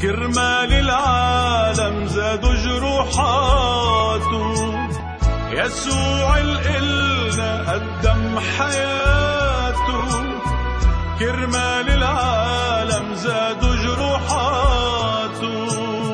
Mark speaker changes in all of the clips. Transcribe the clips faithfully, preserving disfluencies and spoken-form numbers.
Speaker 1: كرمال العالم زادوا جروحاته، يسوع الإلنا قدم حياته، كرمال العالم زادوا جروحاته.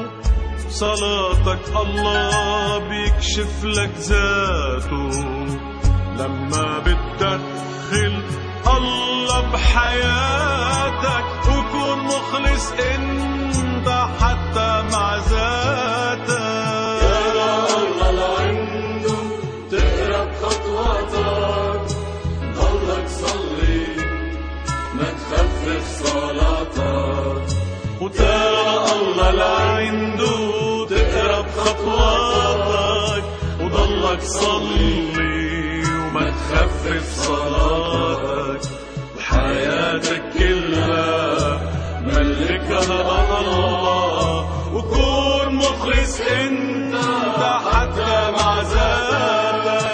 Speaker 1: صلاتك الله بيكشف لك ذاته، لما بتدخل الله بحياتك وكون مخلص انت حتى مع ذاتك.
Speaker 2: يا الله لعنده تقرب خطواتك، ضلك صلي ما تخفف صلاتك.
Speaker 1: وترى الله لعنده تقرب خطواتك، وضلك صلي وما تخفف صلاتك. وحياتك كلها ملكها الله، وكون مخلص انت حتى مع ذاتك.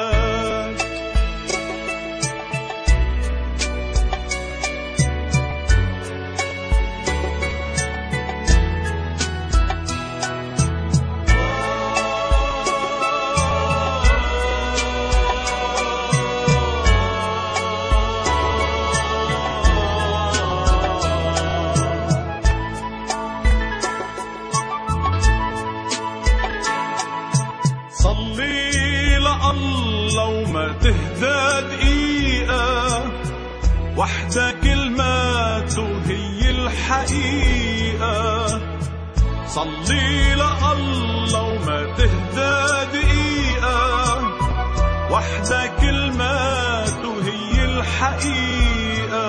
Speaker 1: صلي لله وما تهدى دقيقة، وحدة كلماته هي الحقيقة. صلي لله وما تهدى دقيقة، وحدة كلماته هي الحقيقة.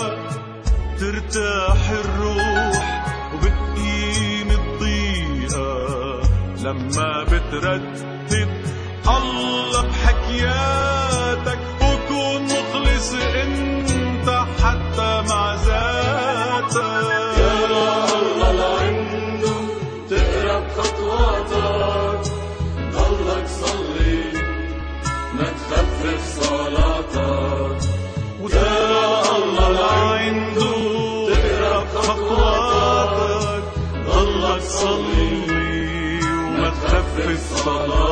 Speaker 1: ترتاح الروح وبتقيم الضيقة، لما بتردد الله بحكياتك وكون مخلص انت حتى مع ذاتك.
Speaker 2: يا الله لعنده تقرب خطواتك، ضلك صلي ما تخفف صلاتك.
Speaker 1: وترى الله لعنده تقرب خطواتك، ضلك صلي وما تخفف صلاتك.